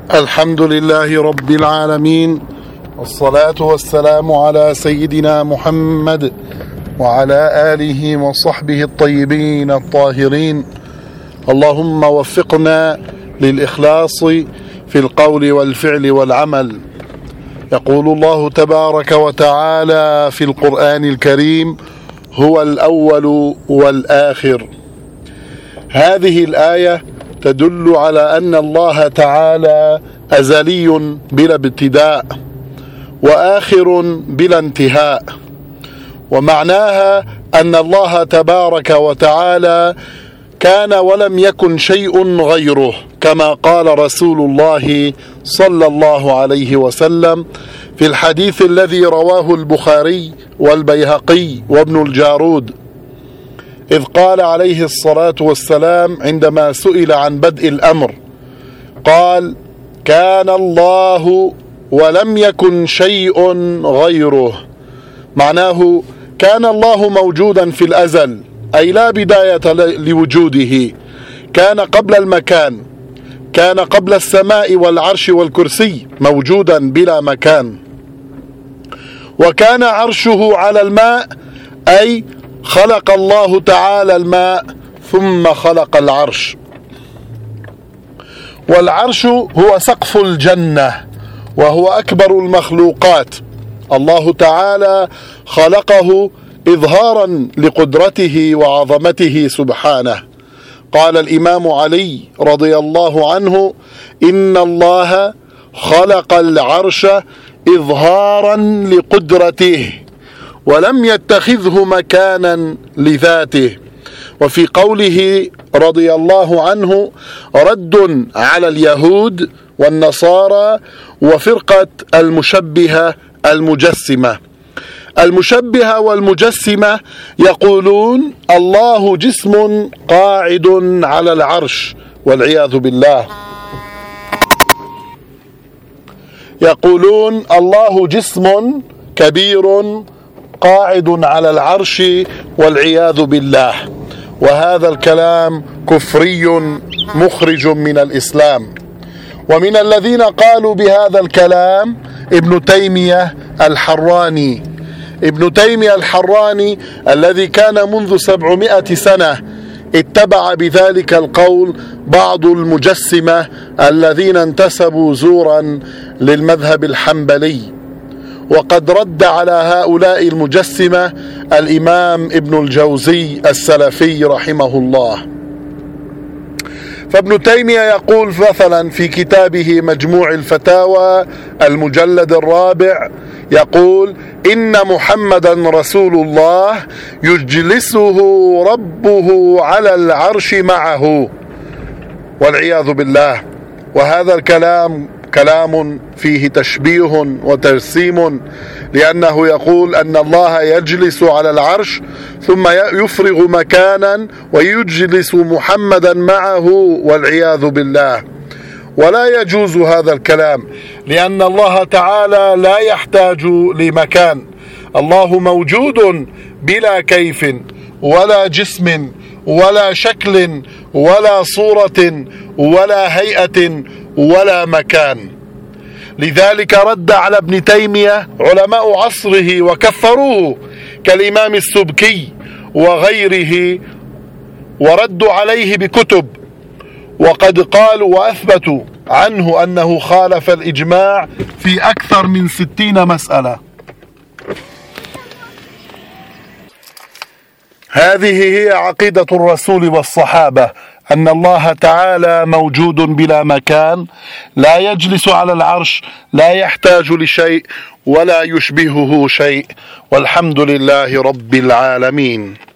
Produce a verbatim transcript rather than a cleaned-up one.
الحمد لله رب العالمين، والصلاة والسلام على سيدنا محمد وعلى آله وصحبه الطيبين الطاهرين. اللهم وفقنا للإخلاص في القول والفعل والعمل. يقول الله تبارك وتعالى في القرآن الكريم: هو الأول والآخر. هذه الآية تدل على أن الله تعالى أزلي بلا ابتداء وآخر بلا انتهاء، ومعناها أن الله تبارك وتعالى كان ولم يكن شيء غيره، كما قال رسول الله صلى الله عليه وسلم في الحديث الذي رواه البخاري والبيهقي وابن الجارود، إذ قال عليه الصلاة والسلام عندما سئل عن بدء الأمر قال: كان الله ولم يكن شيء غيره. معناه كان الله موجودا في الأزل، أي لا بداية لوجوده، كان قبل المكان، كان قبل السماء والعرش والكرسي موجودا بلا مكان، وكان عرشه على الماء، أي خلق الله تعالى الماء ثم خلق العرش. والعرش هو سقف الجنة، وهو أكبر المخلوقات. الله تعالى خلقه إظهارا لقدرته وعظمته سبحانه. قال الإمام علي رضي الله عنه: إن الله خلق العرش إظهارا لقدرته ولم يتخذه مكانا لذاته. وفي قوله رضي الله عنه رد على اليهود والنصارى وفرقة المشبهة المجسمة. المشبهة والمجسمة يقولون الله جسم قاعد على العرش، والعياذ بالله. يقولون الله جسم كبير قاعد على العرش، والعياذ بالله. وهذا الكلام كفري مخرج من الإسلام. ومن الذين قالوا بهذا الكلام ابن تيمية الحراني. ابن تيمية الحراني الذي كان منذ سبعمائة سنة اتبع بذلك القول بعض المجسمة الذين انتسبوا زورا للمذهب الحنبلي، وقد رد على هؤلاء المجسمة الإمام ابن الجوزي السلفي رحمه الله. فابن تيمية يقول مثلا في كتابه مجموع الفتاوى المجلد الرابع، يقول: إن محمدا رسول الله يجلسه ربه على العرش معه، والعياذ بالله. وهذا الكلام كلام فيه تشبيه وتجسيم، لأنه يقول أن الله يجلس على العرش ثم يفرغ مكانا ويجلس محمدا معه، والعياذ بالله. ولا يجوز هذا الكلام، لأن الله تعالى لا يحتاج لمكان. الله موجود بلا كيف ولا جسم ولا شكل ولا صورة ولا هيئة ولا مكان. لذلك رد على ابن تيمية علماء عصره وكفروه كالإمام السبكي وغيره، وردوا عليه بكتب، وقد قالوا وأثبتوا عنه أنه خالف الإجماع في أكثر من ستين مسألة. هذه هي عقيدة الرسول والصحابة، أن الله تعالى موجود بلا مكان، لا يجلس على العرش، لا يحتاج لشيء ولا يشبهه شيء، والحمد لله رب العالمين.